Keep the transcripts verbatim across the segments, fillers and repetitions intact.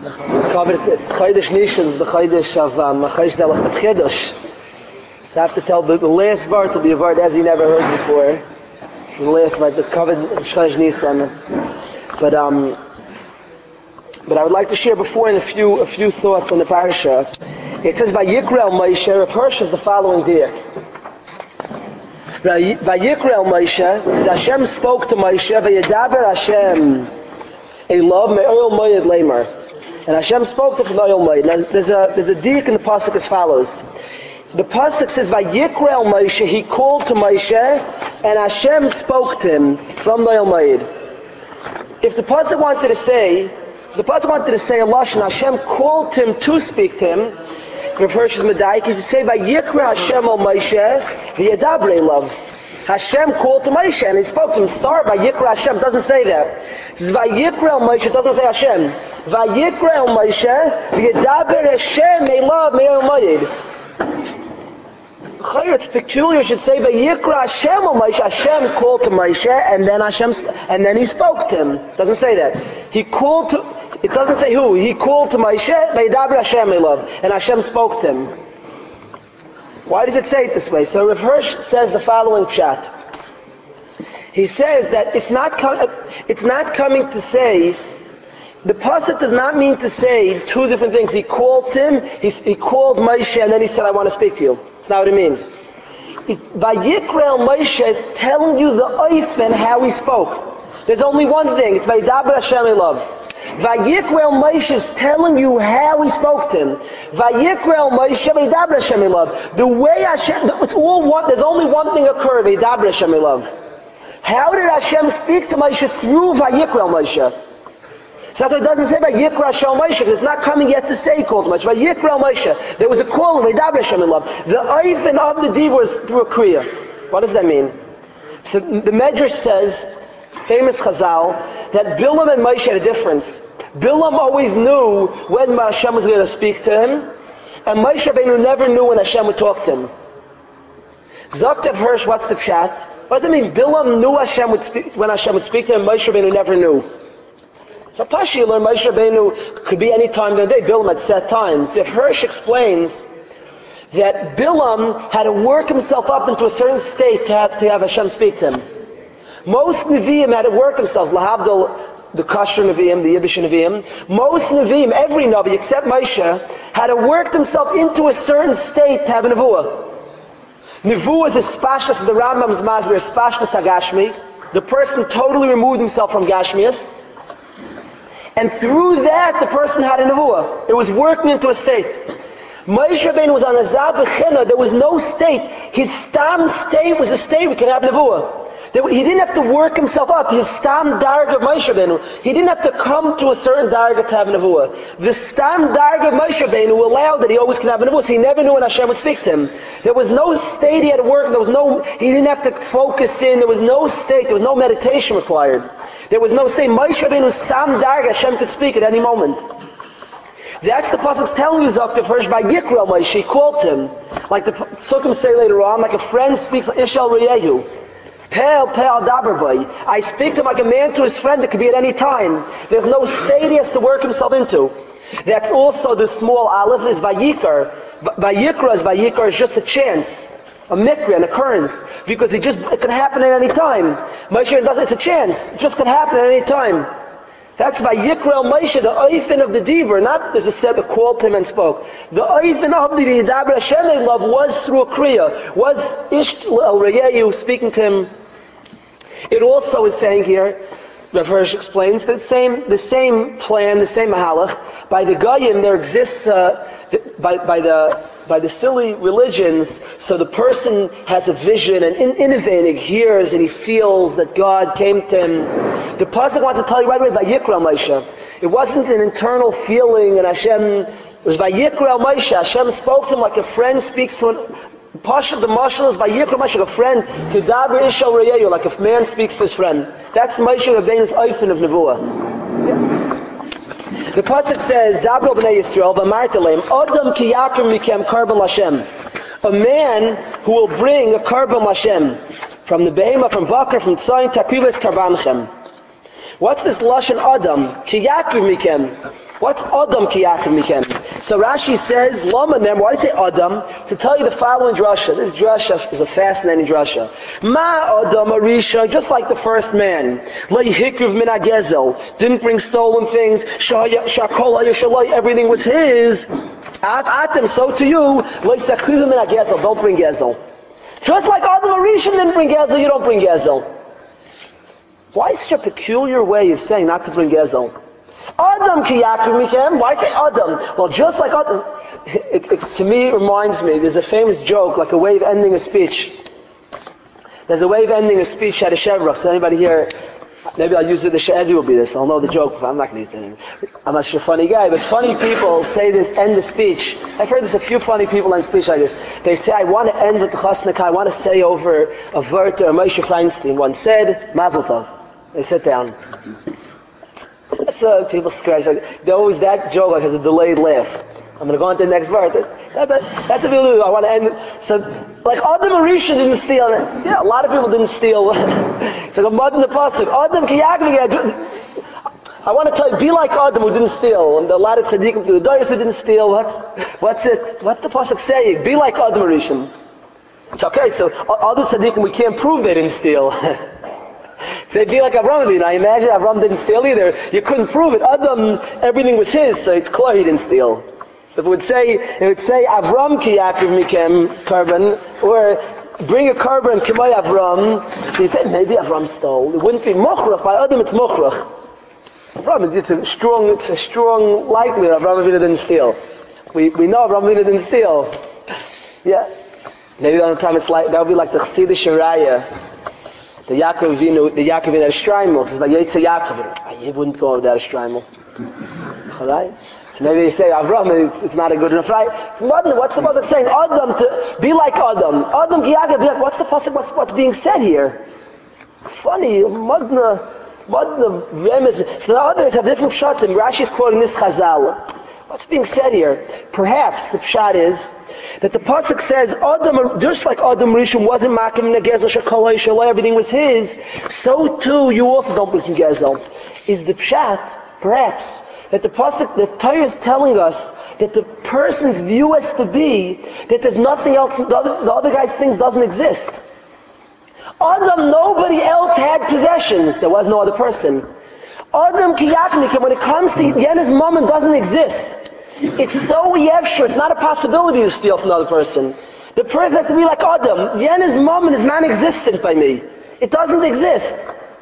Covered, it's, it's Chodesh Nishan, it's the Chodesh of um, Chodesh Zelach B'Chidush. So I have to tell the, the last word will be a word as you never heard before. The last word, the covered Chodesh Nisan. But um, but I would like to share before in a few a few thoughts on the parasha. It says by Yikrel Moshe, Rav Hirsch is the following diak. By Yikrel Moshe, it says Hashem spoke to Moshe, Vayedaber Hashem Elav Me'oil Moed Lamer. And Hashem spoke to him from the oil Moed. Now there's a there's a diak in the pasuk as follows. The pasuk says by Yikrel Moshe, he called to Moshe, and Hashem spoke to him from the oil Moed. If the pasuk wanted to say, if the pasuk wanted to say a lashon, Hashem called him to speak to him. Rav Hirsch is Medayik. He should say by Yikra Hashem al Moshe v'yedabrei love. Hashem called to Moshe and he spoke to him. Start by Yikra Hashem. Doesn't say that. It says by Yikra al Moshe. It doesn't say Hashem. By Yikra al Moshe v'yedaber Hashem elav me'el moed. It's peculiar. You should say by Yikra Hashem al Moshe. Hashem called to Moshe and then Hashem and then he spoke to him. Doesn't say that. He called to. It doesn't say who. He called to Moshe, Vayedaber Hashem elav, and Hashem spoke to him. Why does it say it this way? So Rav Hirsch says the following pshat. He says that it's not com- it's not coming to say, the pasuk does not mean to say two different things. He called him, he, he called Moshe, and then he said, I want to speak to you. That's not what it means. By Yikrel Moshe is telling you the oif and how he spoke. There's only one thing. It's Vayedaber Hashem elav. Vayikrel Moshe is telling you how he spoke to him. Vayikrel Moshe Vayedaber Hashem elav. The way Hashem, it's all one. There's only one thing occurred. Vayedaber Hashem elav. How did Hashem speak to Moshe through Vayikrel Moshe? So that's why it doesn't say Vayikrel Hashem Moshe, because it's not coming yet to say he called Moshe. Vayikrel Moshe. There was a call. Vayedaber Hashem elav. The oifen of the deed was through a kriya. What does that mean? So the Medrash says, famous Chazal, that Bilam and Moshe had a difference. Bilam always knew when Hashem was going to speak to him, and Moshe Rabbeinu never knew when Hashem would talk to him. Zoktev Hirsch, what's the pshat? What does it mean? Bilam knew Hashem would speak when Hashem would speak to him, Moshe Rabbeinu never knew. So Pashi, you learn Moshe Rabbeinu could be any time of the day. Bilam had set times. If Hirsch explains that Bilam had to work himself up into a certain state to have, to have Hashem speak to him. Most Nevi'im had to work themselves, lahavdil, the kosher Nevi'im, the Yiddish Nevi'im. Most Nevi'im, every Navi except Moshe, had to work themselves into a certain state to have a Nevuah. Nevuah is a spashnas, the Rambam's Masber, a spashnas hagashmi. The person totally removed himself from Gashmias. And through that, the person had a Nevuah. It was working into a state. Moshe Rabbeinu was on a Zab B'china. There was no state. His stam state was a state we could have Nevuah. He didn't have to work himself up. His stam darga of Moshe Rabbeinu. He didn't have to come to a certain darga to have nevuah. The stam darga of Moshe Rabbeinu allowed that he always could have a nevuah. So he never knew when Hashem would speak to him. There was no state he had to work. There was no. He didn't have to focus in. There was no state. There was no meditation required. There was no state. Moshe Rabbeinu's stam darga, Hashem could speak at any moment. That's the pasuk's telling you, Zoktev Hirsch, by Yikrel Moshe. He called him, like the Sukkim say later on, like a friend speaks like Ishal Reyehu. Pel, pel, daberboy. I speak to him like a man to his friend. It could be at any time. There's no state he has to work himself into. That's also the small aleph is Vayikar. Vayikra is Vayikar is just a chance, a mikra, an occurrence, because it just it can happen at any time. Moshe does it's a chance. It just can happen at any time. That's Vayikra Moshe, the oifen of the diver, not as a said that called him and spoke. The oifen of the Vayedaber Hashem love was through a kriya, was Ish El Reyehu speaking to him. It also is saying here, Rav Hirsch explains, that the same, the same plan, the same mahalach, by the Goyim there exists, uh, by, by the by the silly religions, so the person has a vision and in, innovating, hears and he feels that God came to him. The pasuk wants to tell you right away, Vayikra Moshe. It wasn't an internal feeling and Hashem, it was Vayikra Moshe. Hashem spoke to him like a friend speaks to an Pasha, the mashal is Vayikra Moshe, a friend, Kedaber Ishal Reyehu, like if man speaks to his friend. That's Moshe Rabbeinu's oifen of nevuah. Yeah. The pasuk says, Dabro b'nei Yisrael, v'amarta lehem, Adam ki yakim mikem karban Lashem. A man who will bring a karban Lashem from the behema, from bakar, from tzayin, takrives karbanchem. What's this lashon Adam? Ki yakim mikem. What's Adam ki yakriv mikem? So Rashi says, Lama mem, why do you say Adam? To tell you the following drasha. This drasha is a fascinating drasha. Ma Adam Arisha, just like the first man. Lei hikriv min hagezel, didn't bring stolen things. Shakol hayashalai, everything was his. At Atem, so to you, Lei sakriv min hagezel, don't bring gezel. Just like Adam Arisha didn't bring gezel, you don't bring gezel. Why is such a peculiar way of saying not to bring gezel? Adam ki yakriv mikem. Why say Adam? Well, just like Adam. It, it, to me, it reminds me, there's a famous joke, like a way of ending a speech. There's a way of ending a speech at a Shevrach. So anybody here, maybe I'll use it, the Shezi will be this. I'll know the joke, but I'm not going to use it anymore. I'm not sure a funny guy, but funny people say this, end the speech. I've heard this, a few funny people end speech like this. They say, I want to end with the Chasnaka, I want to say over a Werther or Moshe Feinstein once said, Mazel Tov. They sit down. That's uh, people scratch. Like, they always, that joke like has a delayed laugh. I'm going to go on to the next verse. That, that, that's what people do. I want to end. So, like Adam Arisha didn't steal. Yeah, a lot of people didn't steal. It's like a mud in the pasuk. Adam ki yakriv. I want to tell you, be like Adam who didn't steal. And a lot of tzaddikim, the Darius who didn't steal. What's, what's it? What's the pasuk saying? Be like Adam Arisha. Okay, so other tzaddikim, we can't prove they didn't steal. So it'd be like Avram Avinu. I imagine Avram didn't steal either. You couldn't prove it. Adam, everything was his, so it's clear he didn't steal. So if it would say, it would say Avram ki yakriv mikem carbon, or bring a carbon k'may Avram. So you'd say maybe Avram stole. It wouldn't be mochrach. By Adam, it's mochrach. Avram, it's a strong, it's a strong likelihood Avram Avinu didn't steal. We we know Avram Avinu didn't steal. Yeah. Maybe on the time it's like that would be like the Chassidish Raya. The Yaakov Avinu, the Yaakov Avinu had a shtreimel. It's by Yetzer Yaakov. You wouldn't go without a shtreimel. Alright? So maybe they say, Avram, it's, it's not a good enough, right? What's the pasuk saying? Adam, to be like Adam. Adam ki Yaakov, be like, what's the pasuk, what's, what's being said here? Funny, Madna, Madna, Remes. So the others have different pshatim. Rashi is quoting this Chazal. What's being said here? Perhaps the pshat is that the pasuk says, Adam, just like Adam Rishon wasn't makim negezel shekolay shalay, everything was his, so too you also don't bring gezel. Is the pshat, perhaps, that the pasuk, the Torah is telling us that the person's view has to be that there's nothing else, the other, the other guy's things doesn't exist. Adam, nobody else had possessions. There was no other person. Adam ki yakriv, when it comes to Yena's moment, doesn't exist. It's so yevshur, it's not a possibility to steal from another person. The person has to be like Adam. Yena's moment is non-existent by me. It doesn't exist.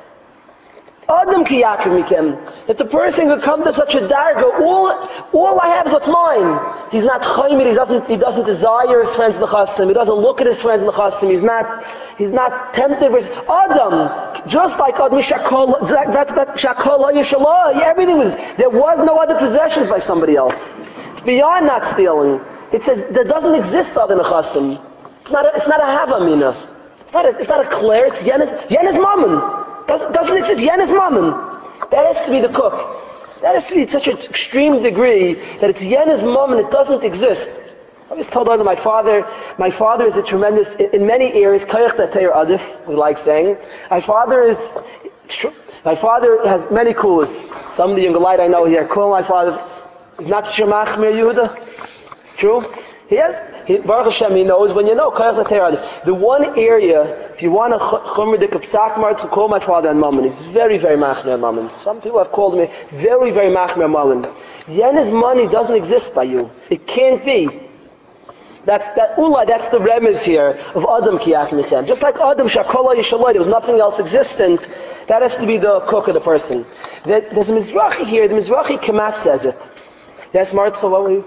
Adam ki yakriv mikem. That the person could come to such a darga, all, all I have is what's mine. He's not chayimid, he doesn't, he doesn't desire his friends in the chassim, he doesn't look at his friends in the chassim, he's not, he's not tempted for his, Adam, just like Adam, shakol, that's that shakol yishallah, everything was, there was no other possessions by somebody else. It's beyond not stealing. It says, there doesn't exist other than a chassim. It's not a, it's not a havamina. It's not a, it's not a clear, it's yena's, yena's mammon. Doesn't, doesn't exist, yena's mammon. That has to be the cook. That has to be to such an extreme degree that it's Yena's mom and it doesn't exist. I was told that my father, my father is a tremendous, in, in many areas, kayach dateir adif, we like saying. My father is, my father has many kulas. Some of the younger light I know here, call my father, is not Shemach Mir Yehuda. It's true. He has, he, Baruch Hashem, he knows when you know, kayach dateir adif. The one area, if you want a chumr de kapsak mar, to call my father and mom, and he's very, very machmir mom. Some people have called me very, very machmir mom. Yena's money doesn't exist by you. It can't be. That's that ullah, that's the remez here of Adam ki yakriv. Just like Adam shakola yishaloi, there was nothing else existent. That has to be the cook of the person. There, there's a Mizrahi here, the Mizrahi Kamat says it. Yes, Martha, what were you?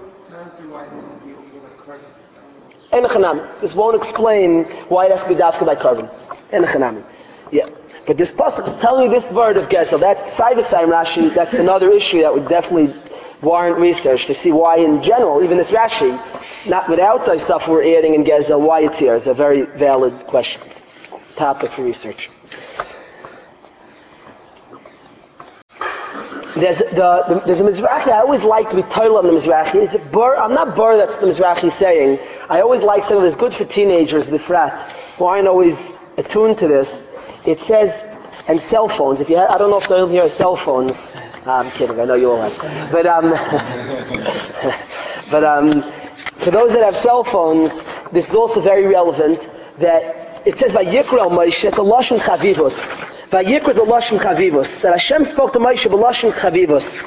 Enochanami. This won't explain why it has to be dafka by carbon. Enochanami. Yeah. But this pasuk is telling you this word of Gezel. That Saivasayim Rashi, that's another issue that would definitely warrant research to see why in general, even this Rashi, not without the stuff we're adding in Gezel, why it's here is a very valid question. Topic for research. There's the, the there's a Mizrahi. I always like to be titled on the Mizrahi. It's a bur. I'm not bur. That's the Mizrahi saying. I always like something that's good for teenagers, befrat, who aren't always attuned to this. It says, and cell phones. If you, ha- I don't know if they're here are cell phones. I'm kidding. I know you all have. But um, but um, for those that have cell phones, this is also very relevant. That it says Vayikra el Moshe. It's a lashon chavivus. Vayikra is a lashon chavivus. That Hashem spoke to Moshe b'lashon chavivus.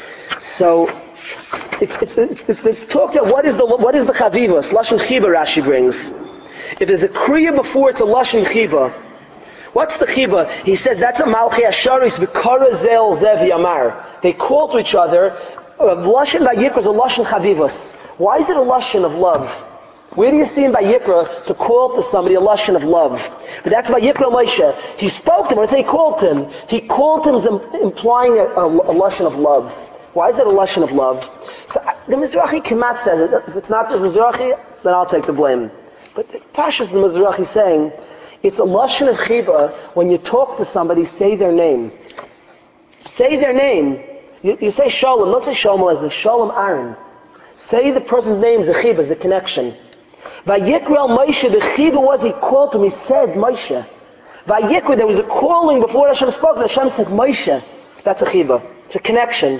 So it's it's it's, it's, it's talk about what is the what is the chavivus? Lashon chiba Rashi brings. If there's a kriya before, it's a lashon chiba. What's the chiba? He says that's a malchi asharis v'kara zel zev yamar. They call to each other. Lashon Vayikra is a lashon chavivus. Why is it a lashon of love? Where do you see in Vayikra to call to somebody a lashon of love? But that's Vayikra Moshe. He spoke to him. When I say he called him, he called him as implying a, a, a lashon of love. Why is it a lashon of love? So the Mizrahi Kemat says it. If it's not the Mizrahi, then I'll take the blame. But the Pashas the Mizrahi saying it's a lashon of chiba when you talk to somebody, say their name. Say their name. You, you say Shalom. Don't say Shalom like Shalom Aaron. Say the person's name is a chiba, is a connection. Vayikra el Moshe, the chiba was he called him, he said Moshe. Vayikra, there was a calling before Hashem spoke, and Hashem said Moshe. That's a chiba. It's a connection.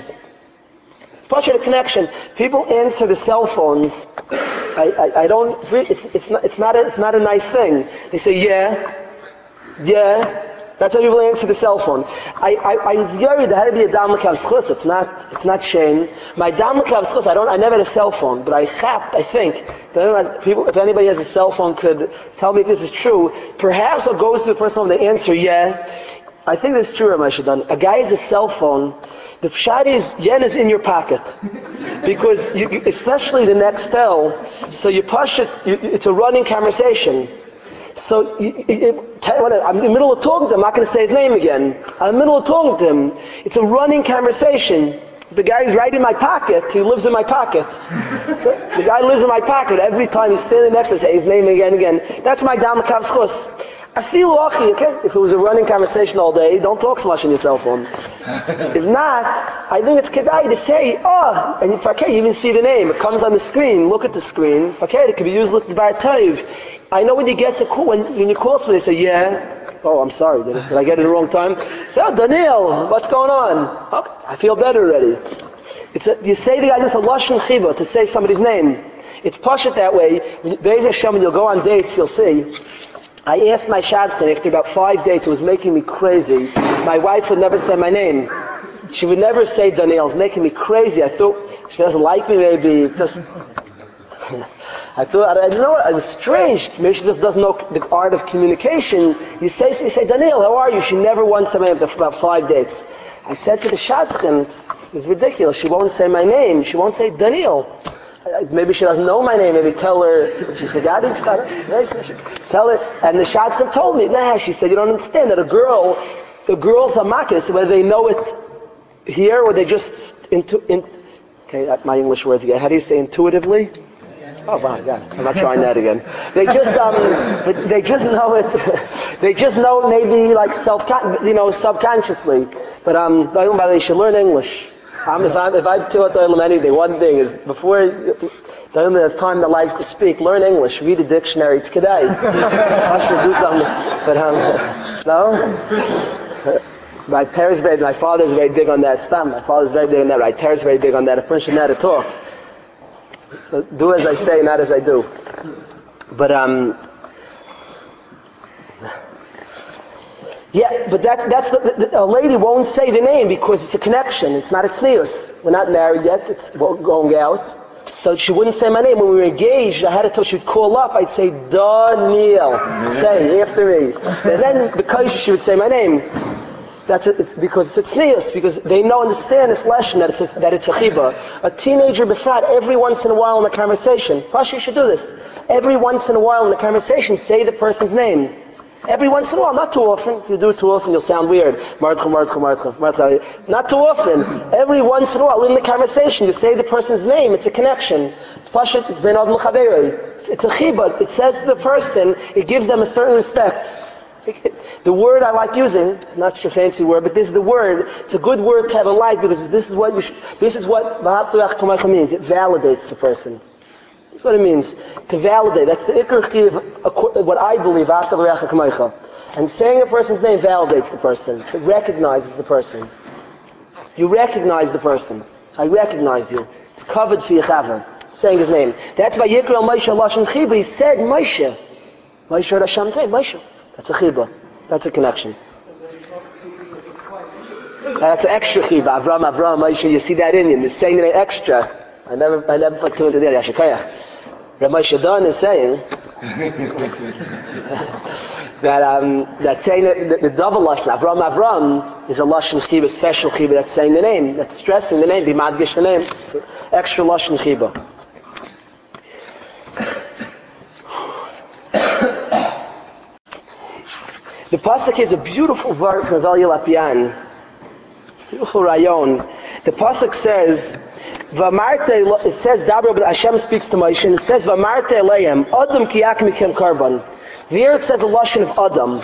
Pasha, a connection. People answer the cell phones. I, I, I don't. It's, it's not. It's not. A, it's not a nice thing. They say yeah, yeah. That's how people answer the cell phone. I, I, I was worried there had to be a dam l'kav schus. It's not. It's not shame. My dam l'kav schus. I don't. I never had a cell phone, but I have. I think. People, if anybody has a cell phone, could tell me if this is true. Perhaps what goes to the person when they answer yeah. I think this is true, Ramesh Adan. A guy has a cell phone. The pshat is, yen is in your pocket. Because, you, especially the Nextel, so you push it, you, it's a running conversation. So, you, you, I'm in the middle of talking to him, I'm not going to say his name again. I'm in the middle of talking to him. It's a running conversation. The guy's right in my pocket, he lives in my pocket. So, the guy lives in my pocket. Every time he's standing next to me, say his name again and again. That's my dam l'kav schus. I feel lucky, okay? If it was a running conversation all day, don't talk so much on your cell phone. If not, I think it's kedai to say, oh, and if okay, you even see the name. It comes on the screen. Look at the screen. Okay, it can be used with the bar tov. I know when you get the call, when, when you call somebody, say, yeah. Oh, I'm sorry. Did, did I get it the wrong time? Say, oh, Daniel, what's going on? Okay, I feel better already. It's a, you say the guy, it's a lashon chiba to say somebody's name. It's pashut that way. Be'ez Hashem, when you'll go on dates, you'll see. I asked my shadchan after about five dates, it was making me crazy. My wife would never say my name. She would never say Daniel. It was making me crazy. I thought she doesn't like me, maybe. Just, I thought, I didn't know. It was strange. Maybe she just doesn't know the art of communication. You say, you say, Daniel, how are you? She never once said my name after about five dates. I said to the shadchan, it's, it's ridiculous. She won't say my name. She won't say Daniel. Maybe she doesn't know my name. Maybe tell her. She said, "Daddy, tell her." And the shadchan told me, "Nah." She said, "You don't understand that a girl, the girls are makis, whether they know it here or they just into. In, okay, my English words again. How do you say intuitively? Oh my God, I'm not trying that again. They just um, but they just know it. They just know it maybe like self, you know, subconsciously. But um, by the way, they should learn English." Um, if I if I taught them anything, one thing is before the time that likes to speak, learn English, read a dictionary. It's kedai. I should do something, but um, no. My parents very, my father's very big on that. Stam, my father's very big on that. My parents very big on that. A friend should know how to talk. So do as I say, not as I do. But um. Yeah, but that, that's the, the, a lady won't say the name because it's a connection. It's not a tznius. We're not married yet. It's going out. So she wouldn't say my name. When we were engaged, I had to tell she'd call up. I'd say, Daniel. Say, after me. And then, because she would say my name, that's it, it's because it's a tznius, because they know, understand this lesson that it's a, that it's a chiba. A teenager, befrat, every once in a while in a conversation, Pasha, you should do this. Every once in a while in a conversation, say the person's name. Every once in a while, not too often. If you do it too often, you'll sound weird. Martcha, Martcha, Martcha, Martcha. Not too often. Every once in a while, in the conversation, you say the person's name. It's a connection. It's pashat. It's ben av l'chaveri. It's a chibah. It says to the person, it gives them a certain respect. The word I like using, not such a fancy word, but this is the word. It's a good word to have in life because this is what you should, this is what v'ha'avta l'reacha means. It validates the person. That's what it means. To validate. That's the ikar chiv, what I believe, v'ha'avta l'reacha k'maycha. And saying a person's name validates the person. It recognizes the person. You recognize the person. I recognize you. It's covered for Yechaver, saying his name. That's why Yikra Moshe Lashon Chiba. He said Moshe. Moshe heard Hashem say Moshe. That's a Chiba. That's a connection. And that's an extra Chiba. Avram, Avram, Moshe. You see that Indian. They're saying it extra. I never, I never put two into the other. Yashikayach. Rav Moshe Don is saying that um, that saying that the, the double lashon Avram Avram is a lashon chiba, special chiba that's saying the name, that's stressing the name, be madgish the name, so extra lashon chiba. The pasuk is a beautiful verse from Elia Lapian, beautiful rayon. The pasuk says, "V'amarte," it says, "Dabra," Hashem speaks to Moshe, and it says, "V'amarte Eleihem, Adam ki yak mikem karban." There it says a lashon of Adam.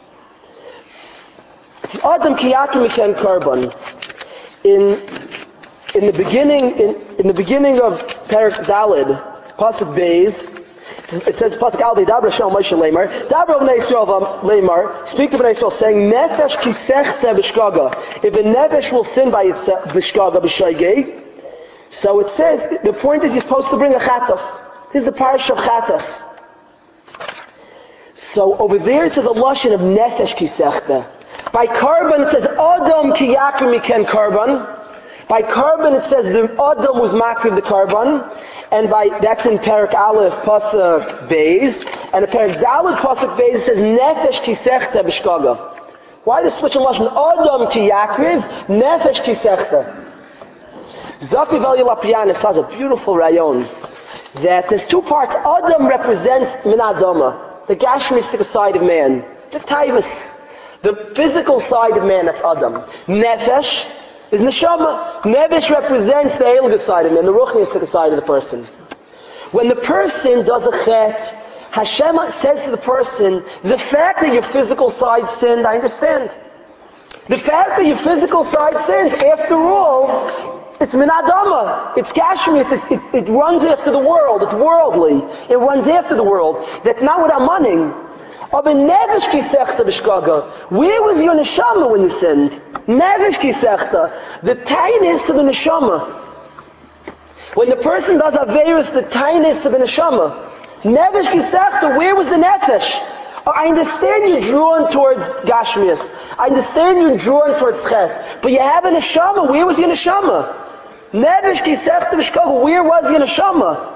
It's Adam ki yak mikem karban. In in the beginning, in, in the beginning of Perak Dalid, pasuk Beis, it says pasuk Al Dabra Shel Moshe Leimar, Dabra Bnei Yisrael Leimar, speak to Bnei Yisrael, saying, "Nefesh ki sechte b'shkaga." If a nefesh will sin by itself b'shkaga b'shaygei. So it says, the point is you're supposed to bring a chatos. This is the parish of chatos. So over there it says a lashon of nefesh ki sechte. By karban it says Adam ki yakim miken karban. By karban it says the Adam was makriv the karban. And by, that's in Perak Aleph, pasuk Beis. And in Perak Daled, pasuk Beis, it says nefesh ki sechte b'shkaga. Why the switch in lashon? Adam ki yakriv, nefesh ki sechte. Zafi Elia Lapianis has a beautiful rayon that there's two parts. Adam represents min Adama, the gashmistic side of man, the taivus, the physical side of man. That's Adam. Nefesh is neshama. Nefesh represents the elga side of man, the ruchnistic side of the person. When the person does a chet, Hashem says to the person, the fact that your physical side sinned, I understand. The fact that your physical side sinned, after all, it's min adama. It's gashmis. It, it, it runs after the world. It's worldly. It runs after the world. That's not what I'm running. Aber nevesh ki sechta b'shkaga. Where was your neshama when you sinned? Nevesh ki sechta. The tightness to the neshama. When the person does aveirus, the tightness to the neshama. Nevesh ki sechta. Where was the nefesh? I understand you're drawn towards gashmis. I understand you're drawn towards chet. But you have a neshama. Where was your neshama? Nevesh ki sechta b'shkaga. Where was your neshama?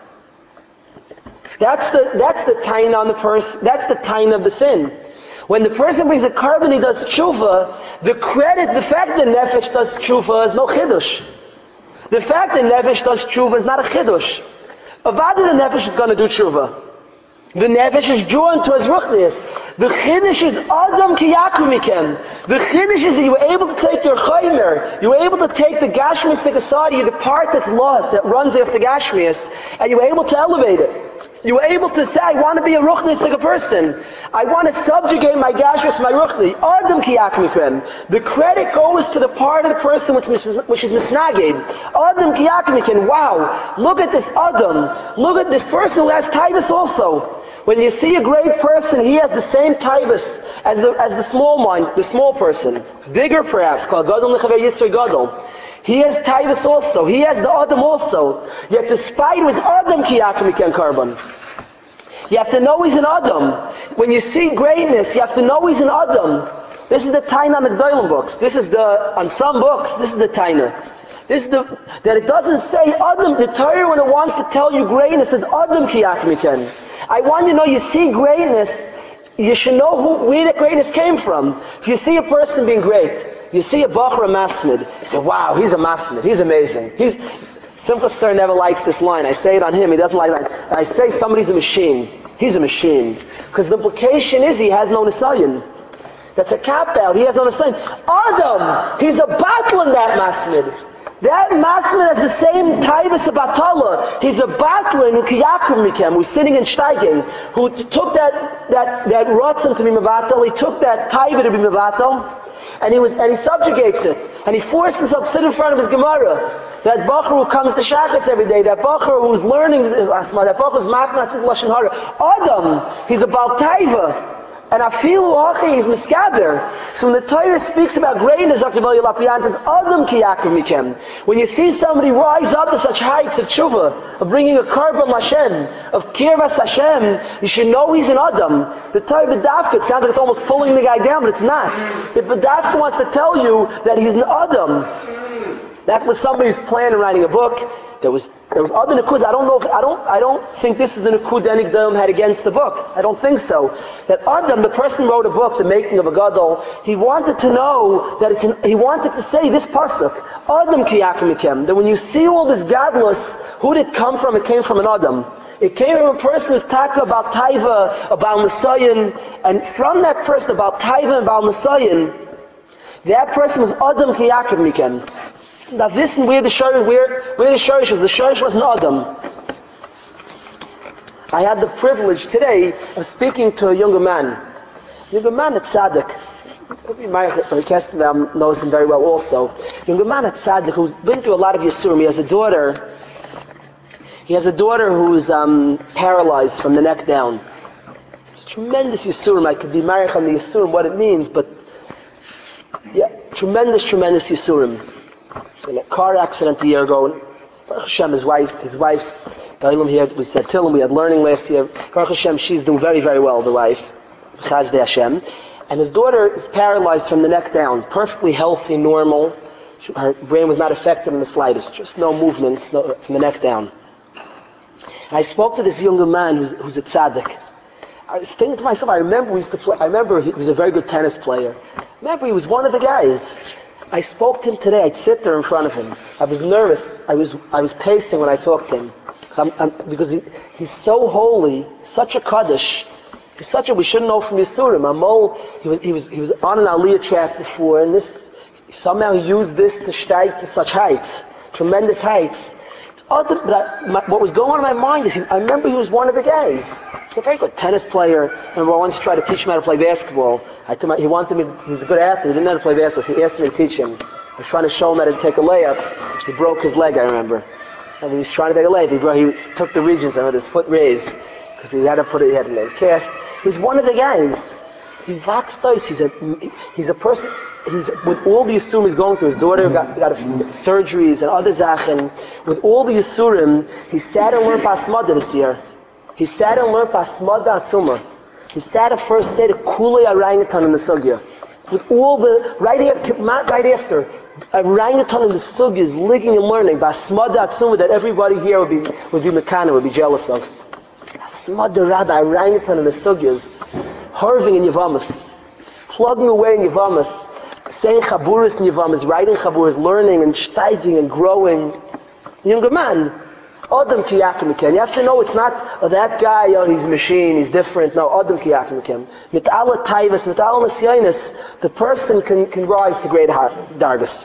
That's the that's the tain on the person. That's the tain of the sin. When the person brings a carbon, he does tshuva. The credit, the fact that nefesh does tshuva is no chiddush. The fact that nefesh does tshuva is not a chiddush. Avada the nefesh is going to do tshuva. The nefesh is drawn towards ruchnius. The chiddush is Adam ki yakum mikem. The chiddush is that you were able to take your chaymer, you were able to take the gashmistic side of you, the part that's lot, that runs after gashmias, and you were able to elevate it. You were able to say, I want to be a ruchnistic person. I want to subjugate my gashmis, my ruchni. Adam ki yakum mikem. The credit goes to the part of the person which, which is misnaged. Adam ki yakum mikem. Wow, look at this Adam. Look at this person who has taivus also. When you see a great person, he has the same taivus as the as the small mind, the small person, bigger perhaps. Called gadol nechaver yitzur gadol. He has taivus also. He has the Adam also. Yet despite it was Adam ki yakum mikem karban. You have to know he's an Adam. When you see greatness, you have to know he's an Adam. This is the taina on the Gdolim books. This is the on some books. This is the taina. This is the that it doesn't say Adam. The Torah, when it wants to tell you greatness, says Adam ki yakum mikem. I want you to know you see greatness, you should know who, where that greatness came from. If you see a person being great, you see a Bachar a masmid, you say, wow, he's a masmid, he's amazing. He's Simcha Star never likes this line. I say it on him, he doesn't like that. I say somebody's a machine. He's a machine. Because the implication is he has no nisayon. That's a cop out. He has no nisayon. Adam, he's a battle in that masmid. That masmid has the same taivus of batala. He's a battler in Ukiyakum Mikem, who's sitting and steiging, who took that that that rotzen to be mevatel, he took that taiva to be mevatel, and he was and he subjugates it, and he forced himself to sit in front of his Gemara. That Bachar who comes to Shachas every day, that Bachar who's learning, that Bachar who's matnas with Lashon Hara. Adam, he's a Baal Taiva. And afilu achi is miskaber. So when the Torah speaks about greatness, Doctor Elya Lapian says, Adam ki yaakov mikem. When you see somebody rise up to such heights of tshuva, of bringing a korban Hashem, of kirvas Hashem, you should know he's an Adam. The Torah b'dafka, it sounds like it's almost pulling the guy down, but it's not. The b'dafka wants to tell you that he's an Adam. That was somebody's plan in writing a book. There was there was other Nakuds. I don't know if I don't I don't think this is the Nakud any Gdolim had against the book. I don't think so. That Adam, the person who wrote a book, The Making of a Gadol, he wanted to know that it's an, he wanted to say this pasuk, Adam ki yaakov mikem. That when you see all this godless, who did it come from? It came from an Adam. It came from a person who's taka about taiva, about Nisayan, and from that person about taiva and about Nisayan, that person was Adam ki yaakov mikem. Now listen where the shorish, where, where the shorish was. The shorish was an Adam. I had the privilege today of speaking to a younger man. A younger man at Tzaddik. My Kestem knows him very well also. A younger man at Tzaddik who's been through a lot of Yisurim. He has a daughter. He has a daughter who's um, paralyzed from the neck down. Tremendous Yisurim. I could be married on the Yisurim, what it means, but yeah, tremendous, tremendous Yisurim. So in a car accident a year ago, Baruch Hashem, his wife, his wife's, here, we said Tillim, we had learning last year. Baruch Hashem, she's doing very, very well, the wife. Chaz de Hashem. And his daughter is paralyzed from the neck down, perfectly healthy, normal. Her brain was not affected in the slightest, just no movements no, from the neck down. And I spoke to this younger man who's, who's a tzaddik. I was thinking to myself, I remember we used to play, I remember he was a very good tennis player. I remember he was one of the guys. I spoke to him today. I'd sit there in front of him. I was nervous. I was I was pacing when I talked to him. I'm, I'm, because he, he's so holy, such a kaddish. He's such a, we shouldn't know from Yisurim. Amol, he was he was he was on an Aliyah track before, and this somehow he used this to steig to such heights, tremendous heights. It's odd that, that my, what was going on in my mind is he, I remember he was one of the guys. He's a very good tennis player. I remember I once tried to teach him how to play basketball. I told him, he wanted me, he was a good athlete, he didn't know how to play basketball, so he asked me to teach him. I was trying to show him how to take a layup. He broke his leg, I remember. And he was trying to take a layup, he, broke, he took the regions and had his foot raised, because he had to put it, he had to cast. He was one of the guys. He vaxed he's a, he's a person, he's, with all the Yisurim he's going through, his daughter got, got a, surgeries and other Zachen, with all the Yisurim, he sat and learned Pasmada this year. He sat and learned Pasmada Atzuma. He sat at first, said Kulei orangutan in the sugya. With all the, right after, right after, orangutan in the sugya is licking and learning. Basmada Atzuma that everybody here would be, would be mekana, would be jealous of. Basmada Rada, orangutan in the sugyas. Harving in Yavamas. Plugging away in Yavamas. Saying Chaburis in Yavamas, writing Chaburis, learning and steiging and growing. Younger man. Adam ki yaakov mikem. You have to know it's not, oh, that guy, oh, he's a machine, he's different. No, Adam ki yaakov mikem. Mit alle taivas, mit alle nesyanis, the person can, can rise to great dargas.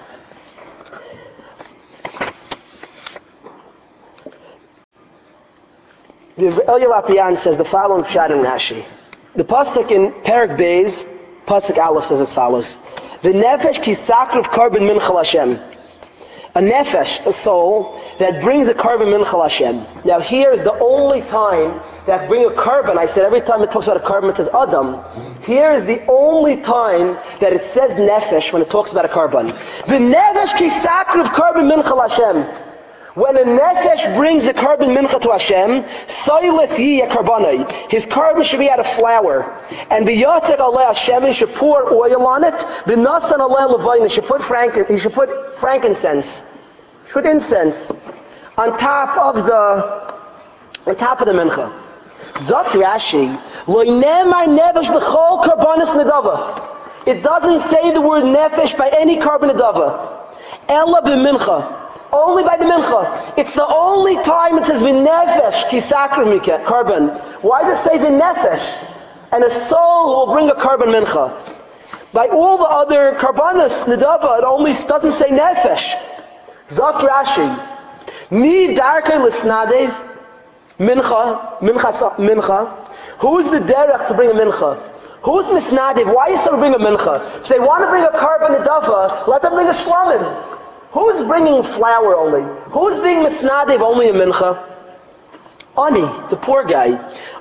Elya Lapian says the following pshat in Rashi. The pasuk in Perek Beis, pasuk Aleph says as follows: V'nefesh ki sakrav korban mincha Hashem. A nefesh, a soul, that brings a korban mincha Hashem. Now here is the only time that bring a korban. I said every time it talks about a korban it says Adam. Here is the only time that it says nefesh when it talks about a korban. The nefesh ki sakrav korban mincha Hashem. When a nefesh brings a korban mincha to Hashem, soiles yi korbanai. His korban should be out of flour, and v'yotzek alei Hashem, he should pour oil on it. V'nasan alei levayin, he should put frank, he should put frankincense, he should put incense on top of the on top of the mincha. Zot Rashi, lo nemar nefesh b'chol korbanos nedava. It doesn't say the word nefesh by any korban nedava. Ella b'mincha. Only by the mincha. It's the only time it says v'nefesh ki sakrim mikeh, korban. Why does it say v'nefesh? And a soul will bring a korban mincha. By all the other korbanos nedava, it only doesn't say nefesh. Zak Rashi, mi darkei l'snadev mincha mincha mincha. Who's the derech to bring a mincha? Who's misnadev? Why is someone bring a mincha? If they want to bring a korban nedava, let them bring a shlamim. Who's bringing flour only? Who's being misnadev only a mincha? Ani, the poor guy.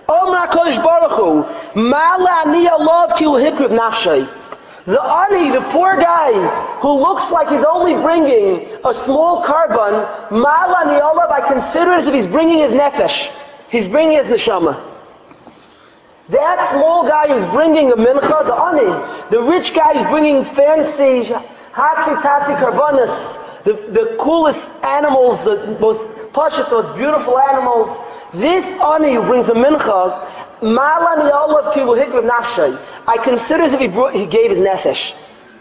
Omra Kodesh Baruch Hu, Mala Ani Alav Ki Hikriv Nafshay. The ani, the poor guy, who looks like he's only bringing a small carbon, Mala Ani Alav, I consider it as if he's bringing his nefesh. He's bringing his neshama. That small guy who's bringing a mincha, the ani, the rich guy who's bringing fancy, hatzi-tatzi karbonis, the, the coolest animals, the most pashut, most beautiful animals. This ani who brings a mincha, Malani Olav Kilu Hikriv Nafshay, I consider as if he, brought, he gave his nefesh.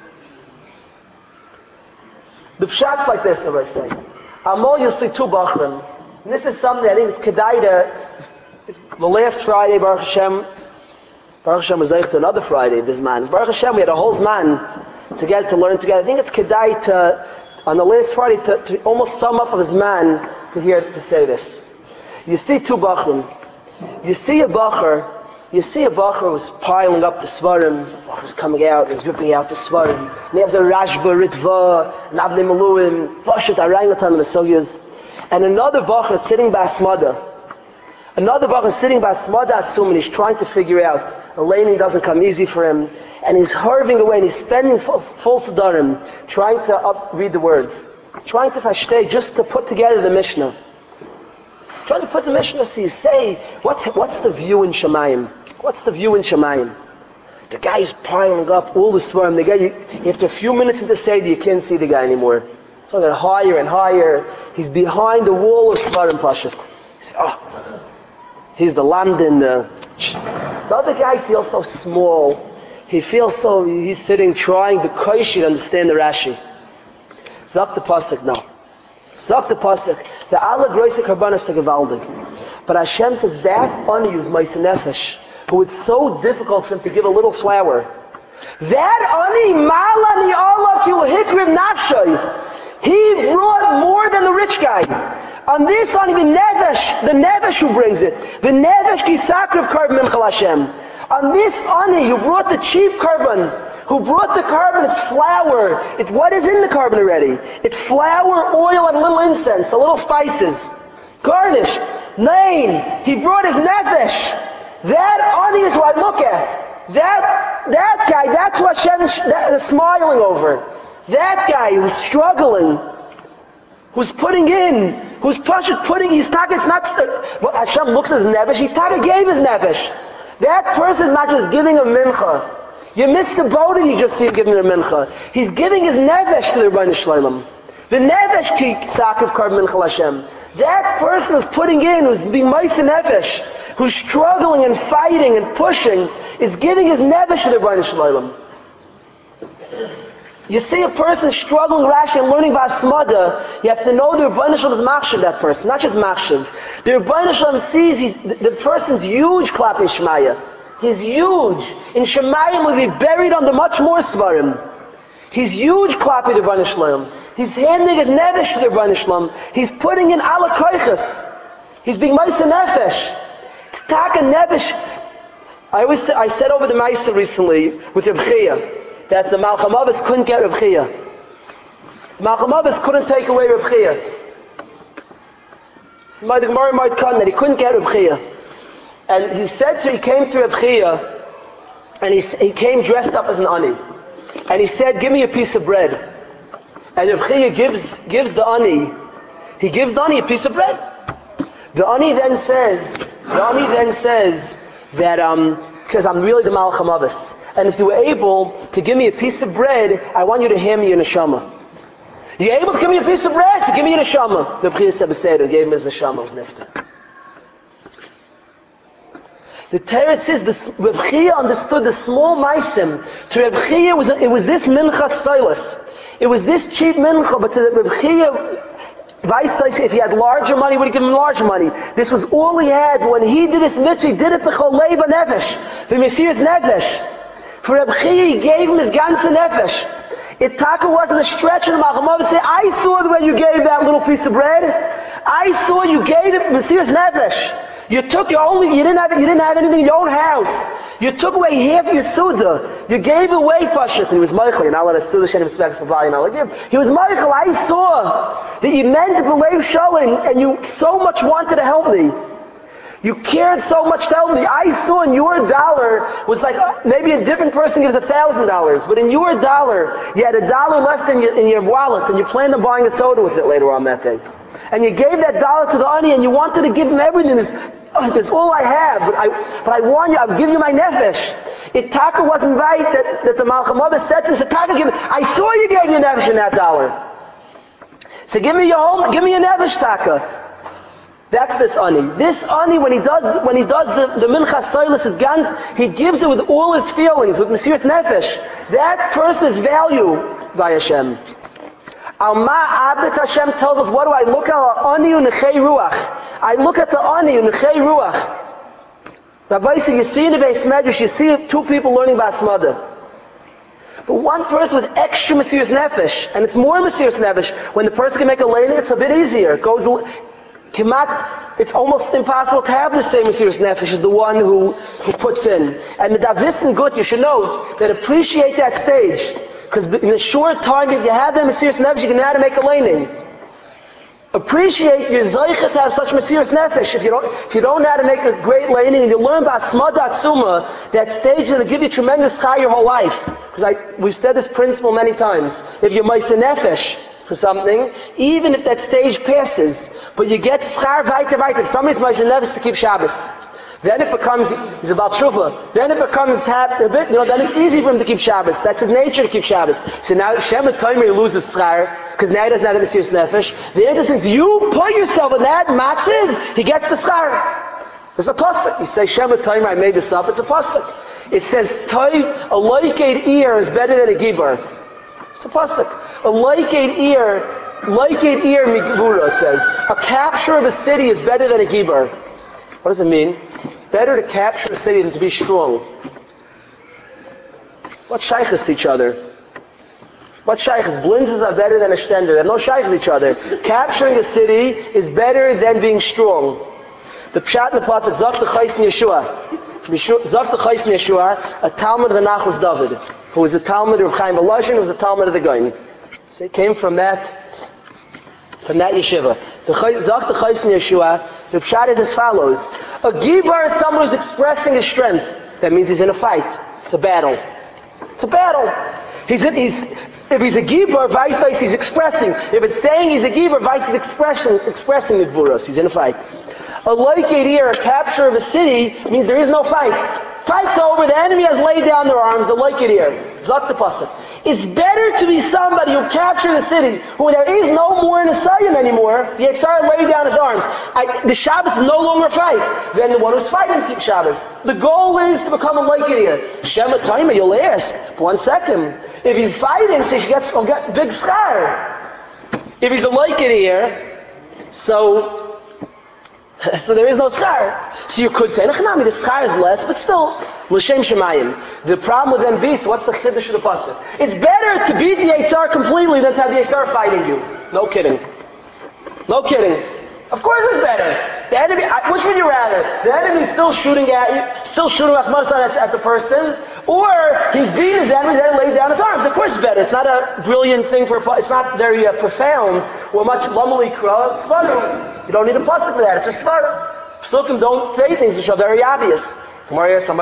The pshat's like this, as I say. Amol, you'll see two bachrim. And this is something I think it's kedai to, it's the last Friday, Baruch Hashem, Baruch Hashem was to another Friday, this man. Baruch Hashem, we had a whole zman to get to learn together. I think it's kedai to, on the last Friday, to, to almost sum up of his man to hear, to say this. You see two bachrim. You see a bacher, you see a bacher who's piling up the svarim, who's coming out, he's ripping out the svarim, and he has a rashba, ritva, and avnei maluim, pashat, arayngatan, and the sugyas. And another bacher is sitting by Asmada. Another bacher is sitting by Asmada Atzum, and he's trying to figure out. The laning doesn't come easy for him, and he's hurving away, and he's spending full, full sedarim, trying to up, read the words, trying to fashtay, just to put together the Mishnah. Trying to put the Mishnah, so you say, what's, what's the view in Shemayim? What's the view in Shemayim? The guy is piling up all the svarim. The guy, you, after a few minutes into Seder, you can't see the guy anymore. So getting higher and higher. He's behind the wall of svarim pashat. You say, oh, he's the London. The, the other guy feels so small. He feels so, he's sitting trying the Koishi to understand the Rashi. Zok the pasuk, no. Zok the pasuk, the Allah groise karbanas gevaldig. But Hashem says that ani is ma'aseh nefesh, who it's so difficult for him to give a little flour. That ani malani olav ki hikriv nafshay. He brought more than the rich guy. On this ani the nefesh, the nefesh who brings it, the nefesh ki sakriv karban minchal Hashem. On this ani who brought the chief karban. Who brought the carbon? It's flour. It's what is in the carbon already. It's flour, oil, and a little incense, a little spices. Garnish. Nain. He brought his nefesh. That ani is what I look at. That that guy, that's what Hashem is smiling over. That guy who's struggling, who's putting in, who's pushing, putting, he's talking, it's not, what Hashem looks at his nefesh, he talking gave his nefesh. That person is not just giving a mincha. You missed the boat and you just see him giving a mincha. He's giving his nefesh to the Rebbeinu Shloim. The nefesh ki sakiv karb mincha Hashem. That person who's putting in, who's being ma'aseh nefesh, who's struggling and fighting and pushing, is giving his nefesh to the Rebbeinu Shloim. You see a person struggling Rashi and learning Vasmada, you have to know the Rebbeinu Shloim is machshav that person, not just machshav. The Rebbeinu Shloim sees he's, the, the person's huge klap Ishmaya. He's huge. In Shemayim will be buried under much more svarim. He's huge klapi the Rebbeinu Shloim. He's handing his nefesh to the Rebbeinu Shloim. He's putting in ala koiches. He's being ma'aseh nefesh. It's taka nefesh. I always say, I said over the ma'aseh recently with Reb Chia that the Malcham Avos couldn't get Reb Chia. Malcham Avos couldn't take away Reb Chia. The Gemara might come that he couldn't get Reb Chia. And he said to, he came to Reb Chia, and he, he came dressed up as an ani. And he said, give me a piece of bread. And Reb Chia gives, gives the ani, he gives the ani a piece of bread. The ani then says, the ani then says that, um, says, I'm really the Malcham Avos. And if you were able to give me a piece of bread, I want you to hand me your neshama. You're able to give me a piece of bread? So give me your neshama. Reb Chia said, Beseder, gave him his neshama, his nifta. The Teretz says the Reb Chia understood the small maisim. To Reb Chia, it was, it was this mincha silas. It was this cheap mincha, but to Reb Chia, if he had larger money, he would have given him larger money. This was all he had. When he did this mitzvah, he did it b'chol leiva nefesh. The Mesiras nefesh. For Reb Chia, he gave him his ganze nefesh. It taka wasn't a stretch in the Malcham Avos say, I saw the way you gave that little piece of bread. I saw you gave it Mesiras nefesh. You took your only, you didn't have, you didn't have anything in your own house. You took away half your suda. You gave away Pashat. He was Michael. You're not allowed to suda Shem respects the body. Not like him. He was Michael. I saw that you meant to believe showing, and you so much wanted to help me. You cared so much to help me. I saw in your dollar was like, uh, maybe a different person gives a thousand dollars, but in your dollar, you had a dollar left in your, in your wallet, and you planned on buying a soda with it later on that day. And you gave that dollar to the ani, and you wanted to give him everything. It's, oh, it's all I have, but I, but I want you, I'll give you my nefesh. If Taka wasn't right, that, that the Malcham Abba said to him, said, Taka, give me, I saw you gave your nefesh in that dollar. So give me your home, give me your nefesh, Taka. That's this ani. This ani, when he does when he does the, the minchas soilus, his gans, he gives it with all his feelings, with mesiras nefesh. That person is valued by Hashem. Alma abed Hashem tells us, what do I look at? Ani unechei ruach. I look at the ani unechei ruach. Rabbi said, you see in the Beis Medrash, you see two people learning Basmada. But one person with extra mesiras nefesh, and it's more mesiras nefesh. When the person can make a lane, it's a bit easier. It goes. Kimat, it's almost impossible to have the same mesiras nefesh as the one who, who puts in. And the Davis and Gut, you should know that appreciate that stage. Because in a short time, if you have that mesiras nefesh, you can know how to make a laning. Appreciate your zoichet to have such mesiras nefesh. If you don't, if you don't know how to make a great laning, and you learn about Smada Atzuma, that stage that'll give you tremendous chai your whole life. Because I, we've said this principle many times. If you're meiser nefesh for something, even if that stage passes, but you get schar weiter weiter. If somebody's meiser nefesh to keep Shabbos, then it becomes, he's about tshuva, then it becomes a bit, you know, then it's easy for him to keep Shabbos. That's his nature to keep Shabbos. So now Shem Tomer he loses schar, because now he doesn't have the mesiras nefesh. The other since you put yourself in that matziv, he gets the schar. There's a pasuk. You say Shem Tomer, I made this up. It's a pasuk. It says, Toiv, a loiked ear is better than a gibar. It's a pasuk. A loiked ear, loiked ear migvura, it says. A capture of a city is better than a gibar. What does it mean? It's better to capture a city than to be strong. What shaykhs to each other? What shaykhs? Blinzes are better than a stender. They have no shaykhs to each other. Capturing a city is better than being strong. The pshat in the pasuk, Zach the Chais in Yeshua. Zach the Chais in Yeshua, a Talmud of the Nachlas David, who was a Talmud of Chaim Volozhin, who was a Talmud of the Gaon. So it came from that, from that yeshiva. The Zach the Chais in Yeshua, the pshat is as follows. A gibar is someone who's expressing his strength. That means he's in a fight. It's a battle. It's a battle. He's, in, he's if he's a gibar, vice he's expressing. If it's saying he's a gibar, vice is expressing expressing the gvuras. He's in a fight. A loiked ear, a capture of a city, means there is no fight. Fight's over, the enemy has laid down their arms, a loiked ear. Zak the pasuk. It's better to be somebody who captured a city, who there is no more in a Sayim anymore, the Yitzhar laid down his arms. I, the Shabbos is no longer a fight, than the one who's fighting to keep Shabbos. The goal is to become a loiked ear. Shem Atayma, you'll ask, one second, if he's fighting, so he gets, he'll get big schar. If he's a loiked ear, so So there is no schar. So you could say, Nechanami, the schar is less, but still, l'shem shemayim. The problem with them beasts, what's the chiddush of the pasuk? It's better to beat the Yitzhar completely than to have the Yitzhar fighting you. No kidding. No kidding. Of course it's better. The enemy, which would you rather? The enemy is still shooting at you, still shooting at, at, at the person, or he's beating his enemies and laid down his arms. Of course it's better. It's not a brilliant thing for a, it's not very uh, profound, or much lamali kra, svarim. You don't need a pasuk for that. It's a svarim. Psukim don't say things which are very obvious. You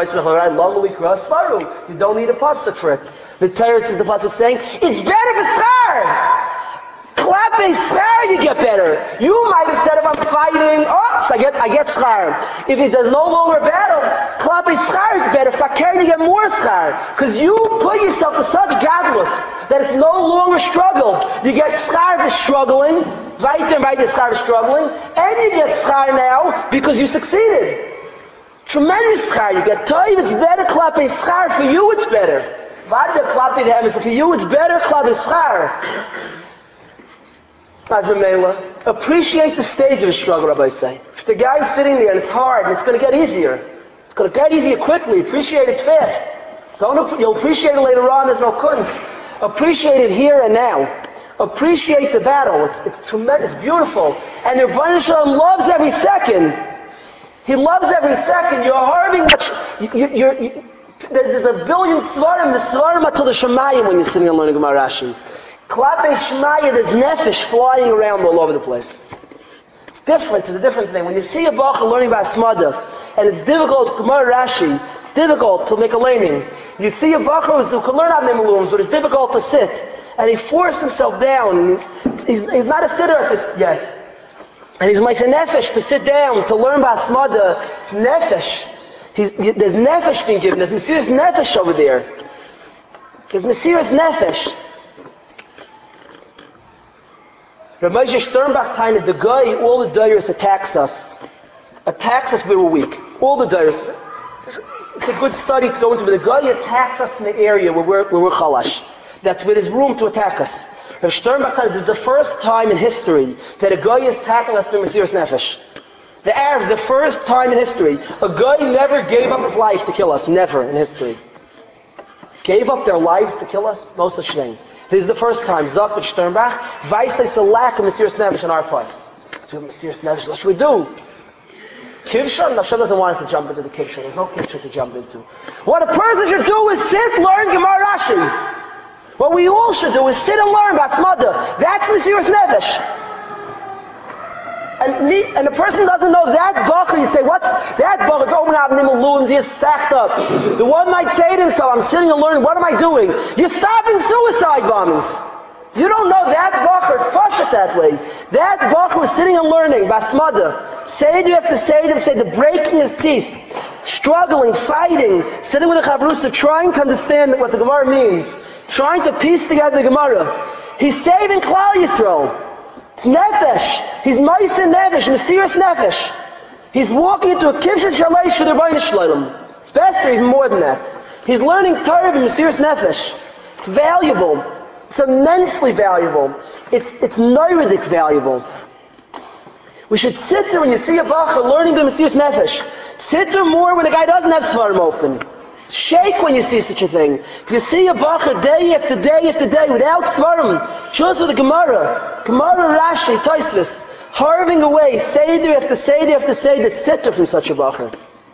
don't need a pasuk for it. The Teretz is the pasuk saying, it's better for schar. Clap a schar, you get better. You might have said if I'm fighting, oh, so I get I get schar. If it does no longer battle, clap a schar is better. Fakir, you get more schar. Because you put yourself to such gadlus that it's no longer struggle. You get schar for struggling, right and right is schar for struggling, and you get schar now because you succeeded. Tremendous schar. You get toiv, it's better clap a schar. For you, it's better. Vada clap the emes. For you, it's better clap a schar. Appreciate the stage of a struggle, Rabbi say. If the guy's sitting there and it's hard and it's going to get easier, it's going to get easier quickly. Appreciate it fast. Don't you'll appreciate it later on. There's no kunz. Appreciate it here and now. Appreciate the battle. It's, it's tremendous. It's beautiful. And the Rebbeinu Shalom loves every second. He loves every second. You're harving much. You, you're, you, there's a billion svarim, the svarim until the shemayim when you're sitting and learning Gemara Rashi. Klape Shmaya, there's nefesh flying around all over the place. It's different. It's a different thing. When you see a bacher learning about Smada, and it's difficult, Gemara Rashi, it's difficult to make a laning. You see a bacher who can learn Avnei Malums, but it's difficult to sit, and he forces himself down. He's, he's not a sitter at this yet. And he's Maisa Nefesh to sit down, to learn about Smada. It's Nefesh. He's, there's Nefesh being given. There's Mesiras Nefesh over there. There's Mesiras Nefesh. Rav Moshe Sternbach Taina, the guy, all the dayers attacks us. Attacks us when we're weak. All the dayers. It's a good study to go into, but the guy attacks us in the area where we're, where we're chalash. That's where there's room to attack us. Rav Sternbach Taina, this is the first time in history that a guy is attacking us through Mesiras Nefesh. The Arabs, the first time in history, a guy never gave up his life to kill us. Never in history. Gave up their lives to kill us? No such thing. This is the first time. Zok Sternbach. Weissle is a lack of Mesiras Nefesh on our part. So Mesiras Nefesh, what should we do? Kivshar? Hashem doesn't want us to jump into the Kivshar. There's no Kivshar to jump into. What a person should do is sit, learn Gemara Rashi. What we all should do is sit and learn Basmada. That's Mesiras Nefesh. And, and the person doesn't know that bacher, you say, what's that bacher? It's open up Nimalums, he's stacked up. The one might say to himself, I'm sitting and learning, what am I doing? You're stopping suicide bombings. You don't know that bacher, it's pashat that way. That bacher was sitting and learning, Basmada. Seder after Seder, Seder, breaking his teeth, struggling, fighting, sitting with the Chavrusa, trying to understand what the Gemara means, trying to piece together the Gemara. He's saving Klal Yisrael. It's Nefesh. He's Maisa Nefesh, Mesiras Nefesh. He's walking into a Kivshat Shalesh for the Rebbeinu Shloim. Better, even more than that. He's learning Torah and Mesiras Nefesh. It's valuable. It's immensely valuable. It's it's noiridic valuable. We should sit there when you see a bacher learning the Mesiras Nefesh. Sit there more when a guy doesn't have Svarim open. Shake when you see such a thing. If you see a bacher day after day after day without Svarim, just with the Gemara, Gemara Rashi, Tosfos, harving away, Seder after Seder after Seder, sit there from such a bacher.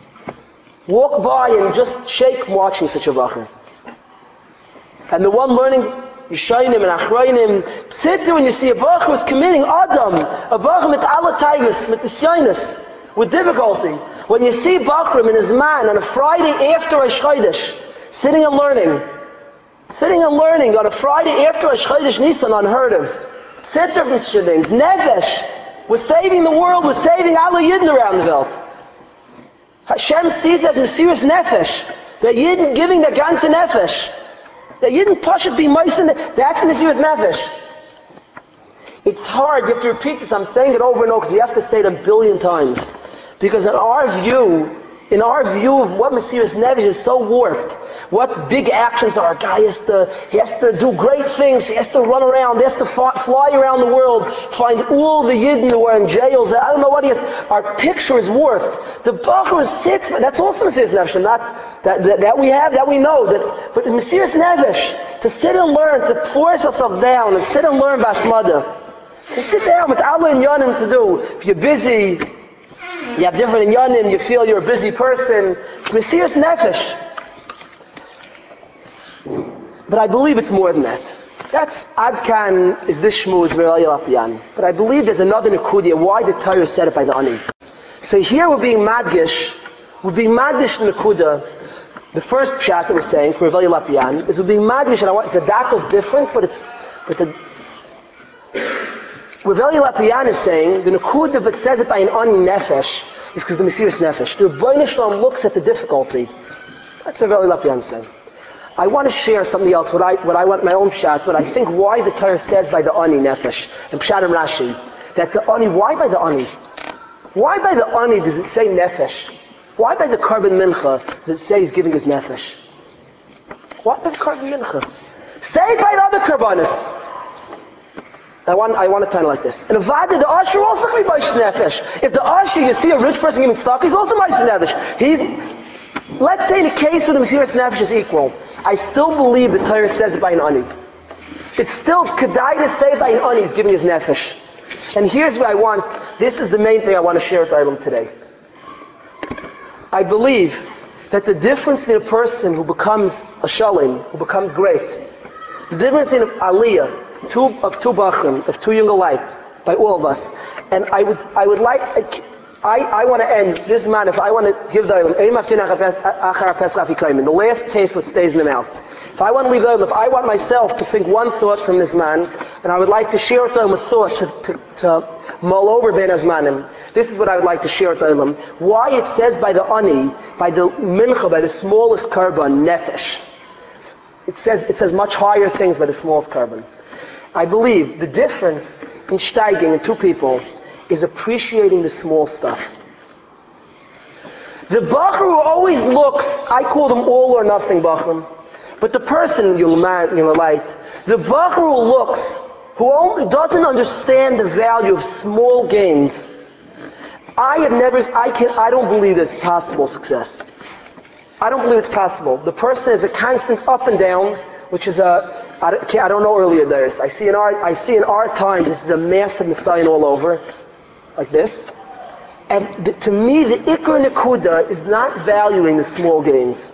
Walk by and just shake from watching such a bacher. And the one learning Yishayim and Achrayim, sit there when you see a bacher who's committing Adam, a bacher with Allah Taivas, with the Sionis, with difficulty. When you see Bachrim and his man on a Friday after Rosh Chodesh, sitting and learning, sitting and learning on a Friday after Rosh Chodesh Nisan, unheard of. Sit there from such things. Nevesh, we're saving the world, we're saving Allah Yidden around the world. Hashem sees as Mesiras Nefesh, that Yidden giving their ganze Nefesh. That Yidden Pashat be Meissen, that's Mesiras Nefesh. It's hard, you have to repeat this, I'm saying it over and over because you have to say it a billion times. Because in our view, in our view of what Mesiras Nefesh is so warped, what big actions are, a guy has to, he has to do great things, he has to run around, he has to fly around the world, find all the Yidden who are in jails, I don't know what he has, our picture is warped. The Bacher sits, that's also Mesiras Nefesh, not, that, that, that we have, that we know, that, but Mesiras Nefesh, to sit and learn, to force ourselves down, and sit and learn Basmada, to sit down with Allah and Yanim to do, if you're busy, you have different inyanim, you feel you're a busy person. Mesiras Nefesh. But I believe it's more than that. That's Adkan is this shmuz Ve'el Lapian. But I believe there's another Nekudia, why the Torah set it by the Ani. So here we're being Madgish, we're being Madgish in Nekuda. The first pshat that we're saying for Ve'el Lapian is we're being Madgish, and I want, the Dako's different, but it's, but the, Rav Eli Lapian is saying, the Nekuda that says it by an Ani Nefesh is because the Mesiras Nefesh. The Rebbeinu Shalom looks at the difficulty. That's what Rav Eli Lapian is saying. I want to share something else, what I, what I want my own pshat, but I think why the Torah says by the Ani Nefesh, and Pshat and Rashi, that the Ani, why by the Ani? Why by the Ani does it say Nefesh? Why by the Karban Mincha does it say he's giving his Nefesh? Why by the Karban Mincha? Say by the other Karbanis. I want, I want to tell you like this. And Avada, the Asher also can be Meiser Nefesh. If the Asher, you see a rich person giving stock, he's also Meiser Nefesh. He's, let's say the case where the Mesiras Nefesh is equal. I still believe the Torah says it by an Ani. It's still Kedai to say by an Ani he's giving his Nefesh. And here's what I want, this is the main thing I want to share with Eilam today. I believe that the difference in a person who becomes a Shalim, who becomes great, the difference in Aliyah, Two, of two Bachrim, of two younger light, by all of us, And I would, I would like, I, I want to end this man. If I want to give the the last taste that stays in the mouth. If I want to leave the if I want myself to think one thought from this man, and I would like to share with them a thought to, to, to mull over Ben Azmanim. This is what I would like to share with them. Why it says by the ani, by the mincha, by the smallest carbon, nefesh. It says it says much higher things by the smallest carbon. I believe the difference in steiging in two people is appreciating the small stuff. The bacher who always looks, I call them all or nothing bacher, but the person you'll light, the bacher who looks, who only doesn't understand the value of small gains, I have never, I can, I don't believe there's possible success. I don't believe it's possible. The person is a constant up and down, which is a, I don't, I don't know earlier there's, I see in our, I see in our times this is a massive Messiah all over, like this. And the, to me, the Ikar Nekuda is not valuing the small gains.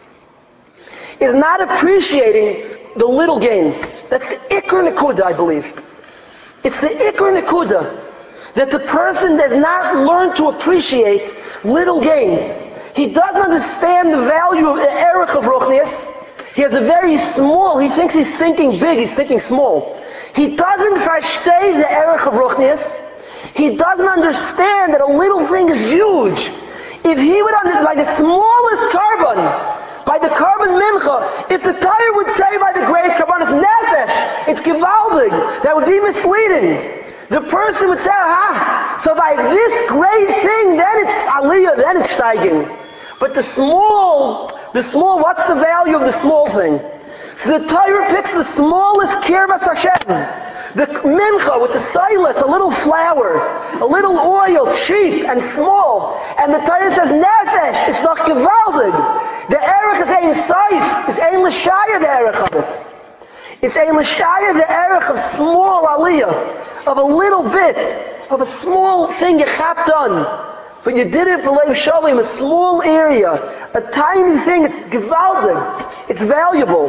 Is not appreciating the little gain. That's the Ikar Nekuda, I believe. It's the Ikar Nekuda that the person does not learn to appreciate little gains. He doesn't understand the value of the erech of Ruchnius. He has a very small, he thinks he's thinking big, he's thinking small. He doesn't versteh the erech of Ruchnius. He doesn't understand that a little thing is huge. If he would understand, by the smallest carbon, by the carbon mincha, if the Torah would say by the great carbon, it's nefesh, it's gewaldig, that would be misleading. The person would say, aha, so by this great thing, then it's aliyah, then it's steiging. But the small, the small, what's the value of the small thing? So the Torah picks the smallest kirvas Hashem. The mincha with the silas, a little flour, a little oil, cheap and small. And the Torah says, nefesh, it's not gewaldig. The erech is ein saif, is ein l'shaya the erech of it. It's ein l'shaya the erech of small aliyah, of a little bit, of a small thing you chapped on. But you did it for Leiv Shalim, a small area, a tiny thing, it's gewaldig, it's valuable.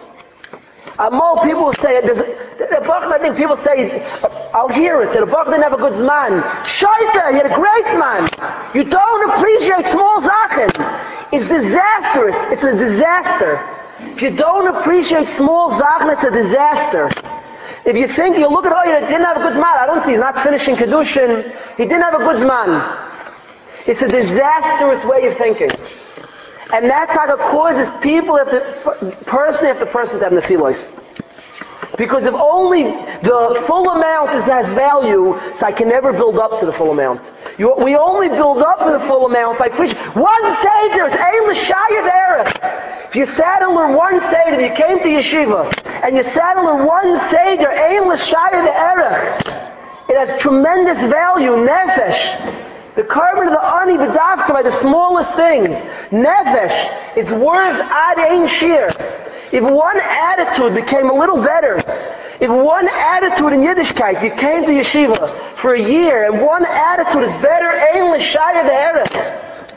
Amol, people will say, there's a, the Bach, I think people say, I'll hear it, that the Bach didn't have a good zman. Shaita, he had a great zman. You don't appreciate small zachen. It's disastrous. It's a disaster. If you don't appreciate small zachen, it's a disaster. If you think, you look at, oh, he didn't have a good zman. I don't see, he's not finishing Kedushin. He didn't have a good zman. It's a disastrous way of thinking. And that type of causes people after person after person to have nephilos. Because if only the full amount is, has value, so I can never build up to the full amount. You, we only build up to the full amount by preaching. One Seder is ein l'shaya derech. If you sat and learned one Seder, you came to yeshiva, and you sat and learned one Seder, ein l'shaya derech. It has tremendous value, nefesh. The carbon of the ani b'davka by the smallest things. Nefesh, it's worth ad ein shir. If one attitude became a little better, if one attitude in Yiddishkeit, you came to yeshiva for a year, and one attitude is better, ein l'shaya de'erech.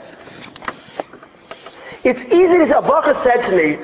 It's easy to say, Abacha said to me,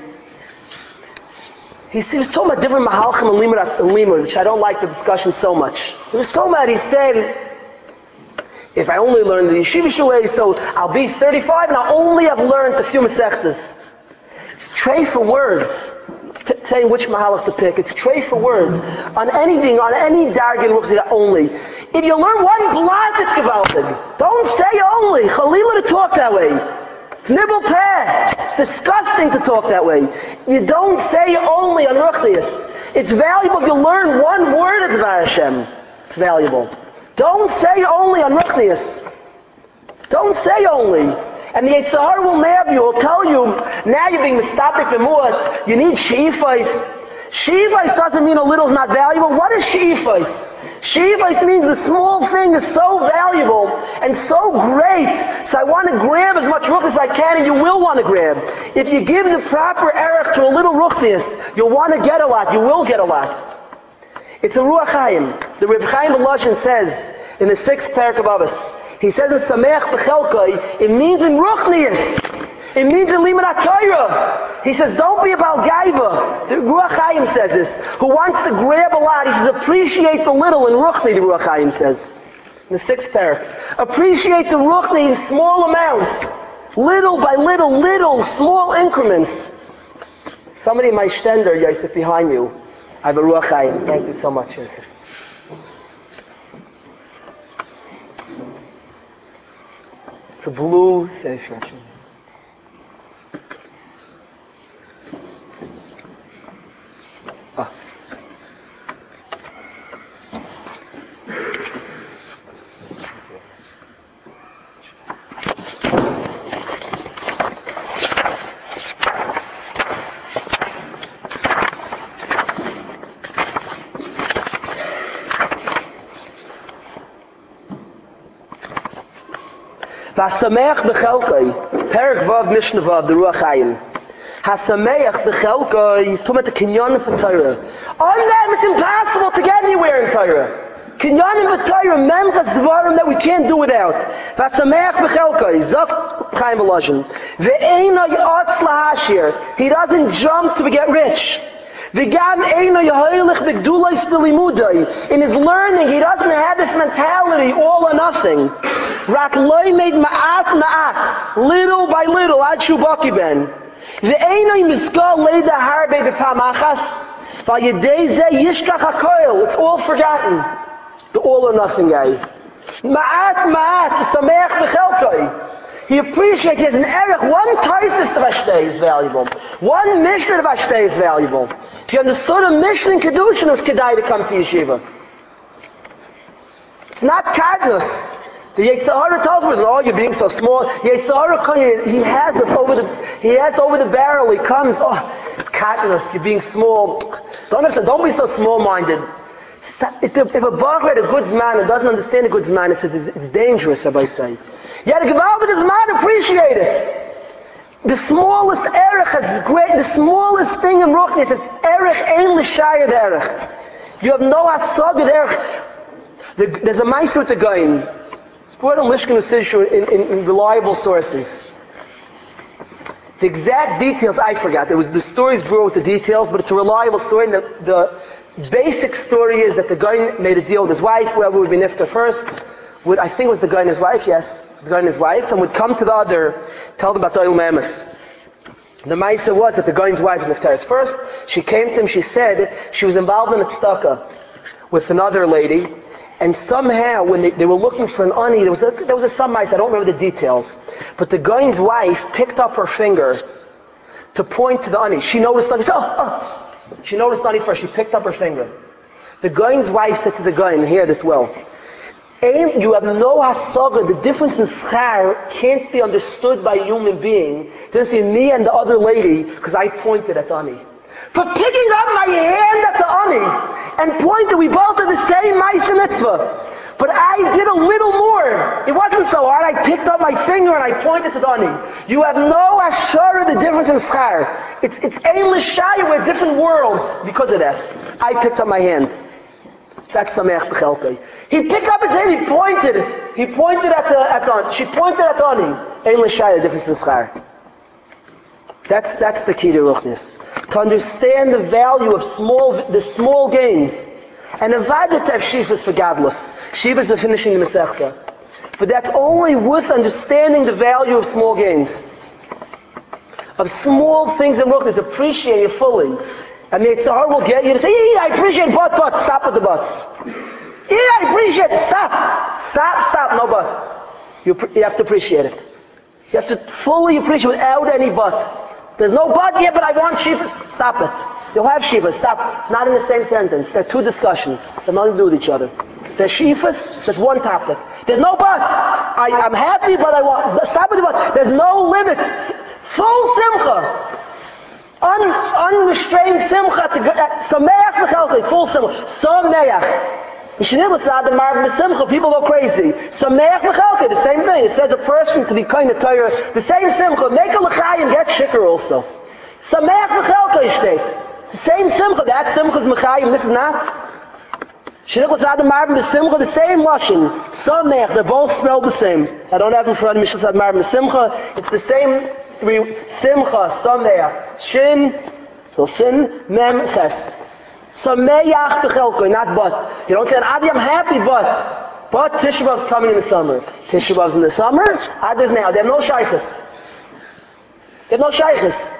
he was talking about different mahalchim and limud, which I don't like the discussion so much. He was talking about, he said, if I only learn the yeshivish way, so I'll be thirty-five and I'll only have learned a few mesechtas. It's trey for words. P- saying which mahalach to pick. It's trey for words. On anything, on any dargin, looks at only. If you learn one blot, it's gewaltig. Don't say only. Chalila to talk that way. It's nibble peh. It's disgusting to talk that way. You don't say only on ruchnius. It's valuable if you learn one word of Dvar Hashem. It's valuable. Don't say only on Ruchnius. Don't say only. And the Yetzer Hara will nab you, will tell you, now you're being mistapik b'muat, you need she'ifais. She'ifais doesn't mean a little is not valuable. What is she'ifais? She'ifais means the small thing is so valuable and so great, so I want to grab as much Ruchnius as I can, and you will want to grab. If you give the proper erech to a little Ruchnius, you'll want to get a lot, you will get a lot. It's a Ruach Chaim. The Reb Chaim Volozhin says in the sixth parak of Avos, he says in Sameach B'chelkai, it means in Ruchnius. It means in Limud HaTorah. He says, don't be about Gaiva. The Ruach Chaim says this. Who wants to grab a lot, he says, appreciate the little in Ruchni, the Ruach Chaim says. in the sixth parak. Appreciate the ruchni in small amounts, little by little, little, small increments. Somebody in my stender, Yosef, behind you. I have a ruach hayim. Thank you so much, Yosef. It's a blue sefer. Ah. Hasameach bechelkai, Perek Vav Mishnah Vav, the Ruach Hayim. Hasameach bechelkai, he's talking about the kinyanim for Torah. On them, it's impossible to get anywhere in Torah. Kinyanim for Torah, memchas dvarim that we can't do without. Hasameach bechelkai, Zok Chaim Elazhin. Ve'ena yotz lahashir, he doesn't jump to get rich. V'gam eino yeholich b'gdulais b'limudai. In his learning, he doesn't have this mentality, all or nothing. Rak loy made ma'at ma'at, little by little, ad shubaki ben. Ve'eino yimizkal leida harbe b'pamachas, v'yedei ze yishkach hakoil. It's all forgotten. The all or nothing guy. Ma'at ma'at, sameach b'chelkoi. He appreciates, he has an erech. One taisis to Vashtei is valuable. One Mishnah to Vashtei is valuable. If you understood a Mishnah in Kedushin, it was kedai to come to yeshiva. It's not kadnus. The Yetzer Hara tells us, "Oh, you're being so small." Yetzer Hara, he has us over the, he has over the barrel. He comes, "Oh, it's kadnus. You're being small. Don't understand. Don't be so small-minded." If a, if a baruch had a good man and doesn't understand a good man, it's, it's dangerous, Rabbi say. Yet a gewaldiges man, appreciate it. The smallest erech has great. The smallest thing in Ruchni is erech ein l'shayir the erech. You have no asag with erech. The, there's a ma'aser with the goyim. It's brought in Lishkan Usishu in, in, in reliable sources. The exact details I forgot. There was the stories brought with the details, but it's a reliable story. And the, the basic story is that the goyim made a deal with his wife, whoever would be nifta first. Would, I think it was the guy and his wife, yes. It was the guy and his wife, and would come to the other, tell them about the Oil Mamas. The Maisa was that the guy and his wife was niftaris. First, she came to him, she said she was involved in a tzedakah with another lady, and somehow when they, they were looking for an ani, there was a, there was a some Maisa, I don't remember the details, but the guy and his wife picked up her finger to point to the ani. She noticed, like, oh, oh. She noticed the ani first, she picked up her finger. The guy and his wife said to the guy, and hear this well, you have no hasaga. The difference in schar can't be understood by a human being. It doesn't say me and the other lady because I pointed at the ani. For picking up my hand at the ani and pointed, we both did the same ma'aseh mitzvah. But I did a little more. It wasn't so hard. I picked up my finger and I pointed to the ani. You have no hashara, the difference in schar. It's it's ein l'shayir, we're different worlds because of that. I picked up my hand. That's sameach b'chelkei. He picked up his hand, he pointed. He pointed at the at the she pointed at the ani. Ein l'shayir, the difference in schar. That's that's the key to ruchnis. To understand the value of small the small gains. And avodah to have shifas for gadlus. Shifas for finishing the Masechta. But that's only with understanding the value of small gains. Of small things in ruchnis, appreciate it fully. And the Yetzer Hara will get you to say, yeah, I appreciate but, but, stop with the buts. Yeah, I appreciate it, stop. Stop, stop, no but. You, you have to appreciate it. You have to fully appreciate it without any but. There's no but, yeah, but I want shivas. Stop it. You'll have shivas, stop. It's not in the same sentence. There are two discussions. They have nothing to do with each other. There's shivas, there's one topic. There's no but. I, I'm happy, but I want, stop with the but. There's no limit. Full simcha. Un, unrestrained simcha, sameach b'chelkei, full simcha, sameach. People go crazy. Sameach b'chelkei, the same thing. It says a person to be kind of Torah, the same simcha. Make a l'chayim, get shikr also. Sameach b'chelkei state. The same simcha. That simcha is m'chayim, this is not. Shenichlas Adam Marvin b'simcha, the same lashon. Sameach, they both spelled the same. I don't have in front of me Shenichlas Adam Marvin b'simcha. It's the same. Simcha, Sameach, Shin, Sin, Mem, Ches. Sameach b'chelkei, not but. You don't say, Adi, I'm happy, but. But Tisha B'Av's coming in the summer. Tisha B'Av's in the summer, others now. They have no shaykhs. They have no shaykhs.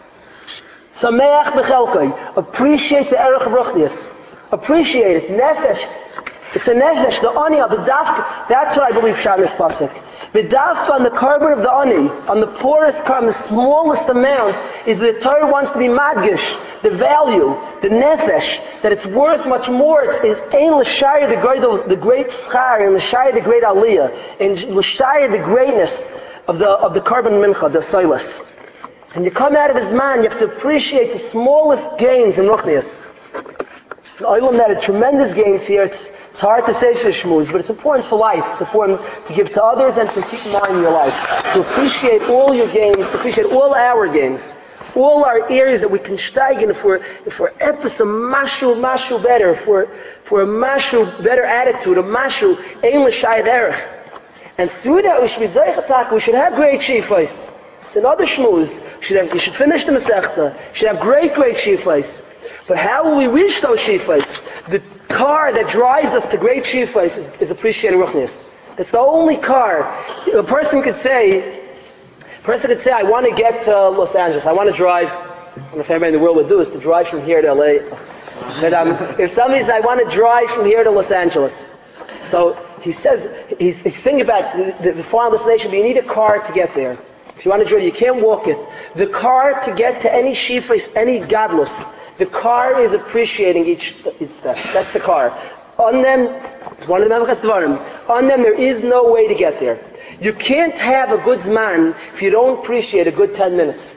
Sameach b'chelkai. Appreciate the erech of ruchnius. Appreciate it. Nefesh. It's a nefesh. The ani, the dafka. That's what I believe shot in this pasuk. The dafka on the carbon of the ani, on the poorest carbon, the smallest amount, is the Torah wants to be madgish. The value, the nefesh, that it's worth much more. It's, it's ein l'shayah the great, the great schar, and l'shayah the great aliyah, and l'shayah the greatness of the of the carbon mincha, the silas. And you come out of his man, you have to appreciate the smallest gains in ruchnius. The olam that are tremendous gains here. It's it's hard to say shishmuz, but it's important for life. It's important to give to others and to keep in mind in your life. To appreciate all your gains, to appreciate all our gains. All our areas that we can steig in, if we're, if we're epis a mashu, mashu better, if we're, for a mashu better attitude, a mashu, ein l'shayed erech. And through that we should be zeichatak, we should have great shifais. It's another shmuz. You should have, you should finish the Masechta. You should have great, great shifais. But how will we reach those shifais? The car that drives us to great shifais is, is appreciating ruchnius. It's the only car. A person could say, A person could say, I want to get to Los Angeles. I want to drive. I don't know if anybody in the world would do this, to drive from here to L A. But um, if somebody says, I want to drive from here to Los Angeles. So he says, he's, he's thinking about the, the, the final destination, but you need a car to get there. If you want to drive, you can't walk it. The car to get to any shifas, any gadlus, the car is appreciating each, each step. That's the car. On them, it's one of the Memchas Dvarim. On them, there is no way to get there. You can't have a good zman if you don't appreciate a good ten minutes.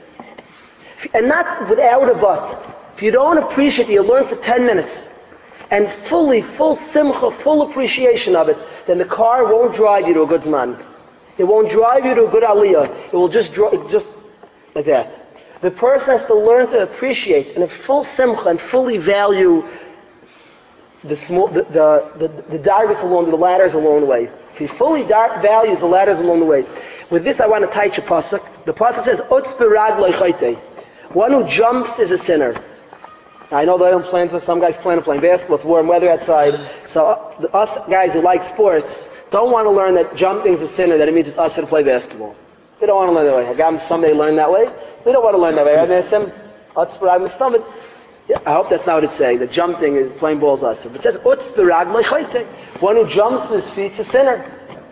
And not without a but. If you don't appreciate it, you learn for ten minutes. And fully, full simcha, full appreciation of it, then the car won't drive you to a good zman. It won't drive you to a good aliyah. It will just drive, just like that. The person has to learn to appreciate and a full simcha and fully value the small, the the the, the dargis along the ladders along the way. If he fully dar- values the ladders along the way. With this, I want to teach a pasuk. The pasuk says, "Utz berag loichayte." One who jumps is a sinner. Now, I know they don't plan to. Some guys plan on playing basketball. It's warm weather outside. So uh, the, us guys who like sports don't want to learn that jumping is a sinner. That it means it's us to play basketball. We don't want to learn that way. I got them someday learn that way. We don't want to learn that way. I ask them, "Utz berag my stomach." Yeah, I hope that's not what it's saying. The jumping is playing balls us. But it says, "Utz berag loichayte." One who jumps to his feet is a sinner.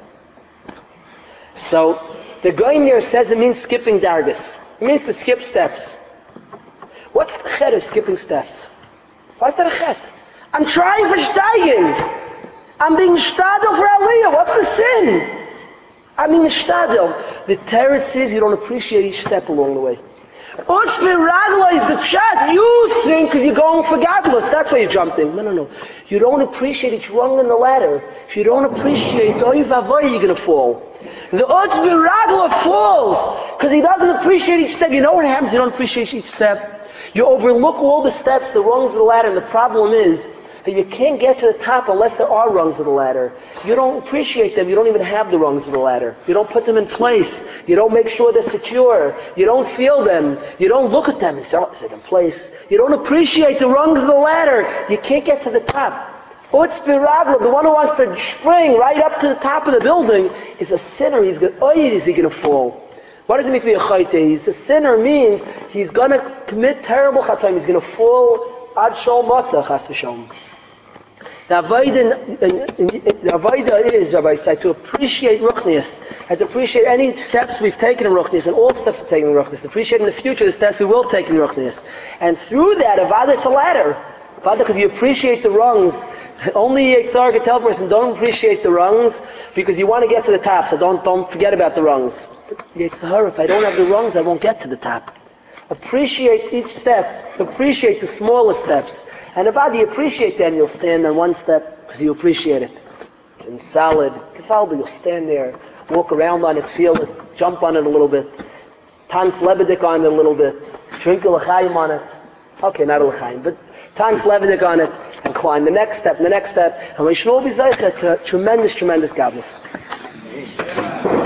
So the guy in there says it means skipping dargis. It means to skip steps. What's the chet of skipping steps? What's that a chet? I'm trying for steiging. I'm being shtadel for aliyah. What's the sin? I'm being shtadel. The teretz is you don't appreciate each step along the way. Utz beragla is the chat. You think because you're going for gadlus. That's why you're jumping. No, no, no. You don't appreciate each rung in the ladder. If you don't appreciate oy vavoy, you're going to fall. The utz beragla falls because he doesn't appreciate each step. You know what happens? You don't appreciate each step. You overlook all the steps, the rungs of the ladder, and the problem is that you can't get to the top unless there are rungs of the ladder. You don't appreciate them. You don't even have the rungs of the ladder. You don't put them in place. You don't make sure they're secure. You don't feel them. You don't look at them and say, oh, is it in place? You don't appreciate the rungs of the ladder. You can't get to the top. Utz beragla, the one who wants to spring right up to the top of the building, is a sinner. He's going, oh, is he going to fall? What does it mean to be a chayte? He's a sinner means he's going to commit terrible chatayim. He's going to fall ad shol mata chas v'shalom. The avodah is, Rabbi said, to appreciate ruchnius and to appreciate any steps we've taken in ruchnius and all steps we've taken in ruchnius. Appreciate in the future the steps we will take in ruchnius. And through that, avodah is a ladder. Avodah, because you appreciate the rungs. Only Yitzhar can tell a person, don't appreciate the rungs because you want to get to the top. So don't don't forget about the rungs. Yitzhar, if I don't have the rungs, I won't get to the top. Appreciate each step. Appreciate the smallest steps. And if you appreciate that, you'll stand on one step because you appreciate it. And solid, Kefaldi, you'll stand there, walk around on it, feel it, jump on it a little bit, tanz lebedik on it a little bit, drink a l'chaim on it. Okay, not a l'chaim, but tanz lebedik on it, and climb the next step, the next step, and we should all be zeicha to tremendous, tremendous godless.